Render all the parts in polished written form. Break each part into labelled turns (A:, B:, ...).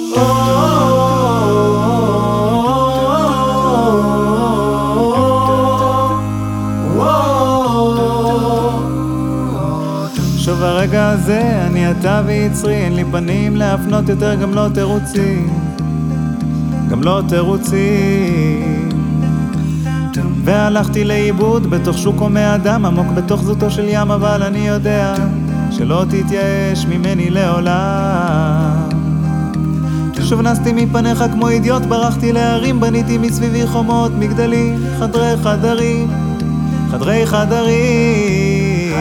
A: שוב הרגע הזה, אני אתה ויצרי, אין לי פנים להפנות יותר, גם לא תירוצים, גם לא תירוצים. והלכתי לאיבוד בתוך שוק הומי אדם, עמוק בתוך זאתו של ים, אבל אני יודע שלא תתייאש ממני לעולם. שוב נסתי מפניך כמו אידיוט, ברחתי להרים, בניתי מסביבי חומות, מגדלים, חדרי חדרים, חדרי חדרים.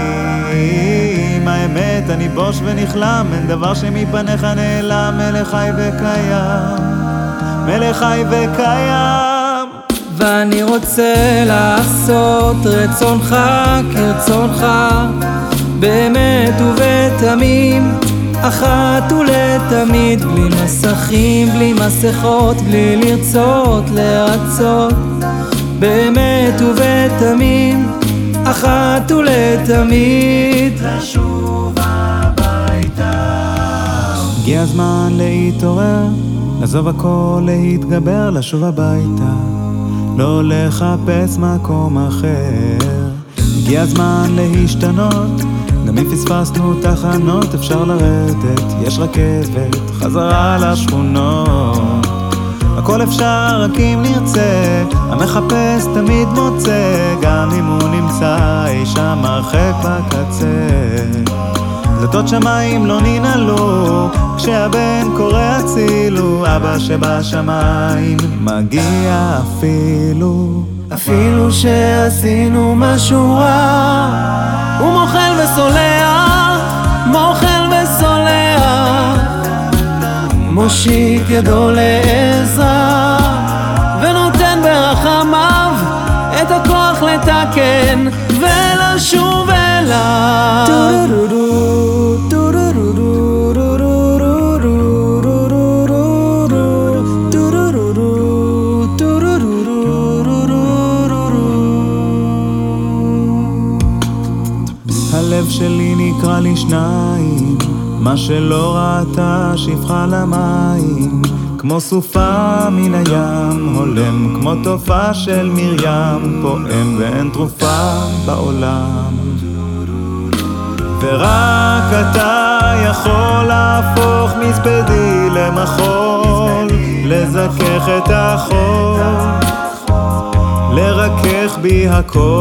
A: האמת אני בוש ונכלם, אין דבר שמפניך נעלם, מלך חי וקיים, מלך חי וקיים.
B: ואני רוצה לעשות רצונך כרצונך, באמת ובתמים, אחת ולתמיד, בלי מסכים, בלי מסכות, בלי לרצות לרצות, באמת ובתמים, אחת ולתמיד, לשוב הביתה.
A: הגיע הזמן להתעורר, לעזוב הכל, להתגבר, לשוב הביתה, לא לחפש מקום אחר. הגיע הזמן להשתנות, גם אם פספסנו תחנות אפשר לרדת, יש רכבת חזרה לשכונות. הכל אפשר רק אם נרצה, המחפש תמיד מוצא, גם אם הוא נמצא אי שם הרחק בקצה. דלתות שמיים לא ננעלו, כשהבן קורא הצילו, אבא שבשמיים מגיע
B: אפילו שעשינו משהו רע, הוא מוחל וסולח, מוחל וסולח, מושיט ידו לעזרה, ונותן ברחמיו את הכוח לתקן ולשוב אליו.
A: הלב שלי נקרא לי שניים, מה שלא ראתה שפחה למים, כמו סופה מן הים הולם, כמו תופעה של מרים פועם, ואין תרופה בעולם. ורק אתה יכול להפוך מספדי למחול, לזכך את החול, לרכך בי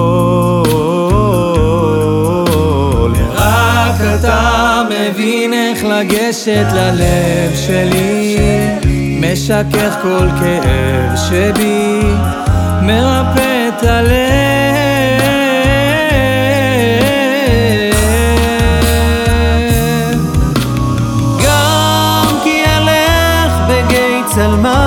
A: הכל.
B: רק אתה מבין איך לגשת ללב שלי, משכך כל כאב שבי, מרפא את הלב. גם כי אלך בגיא צלמם,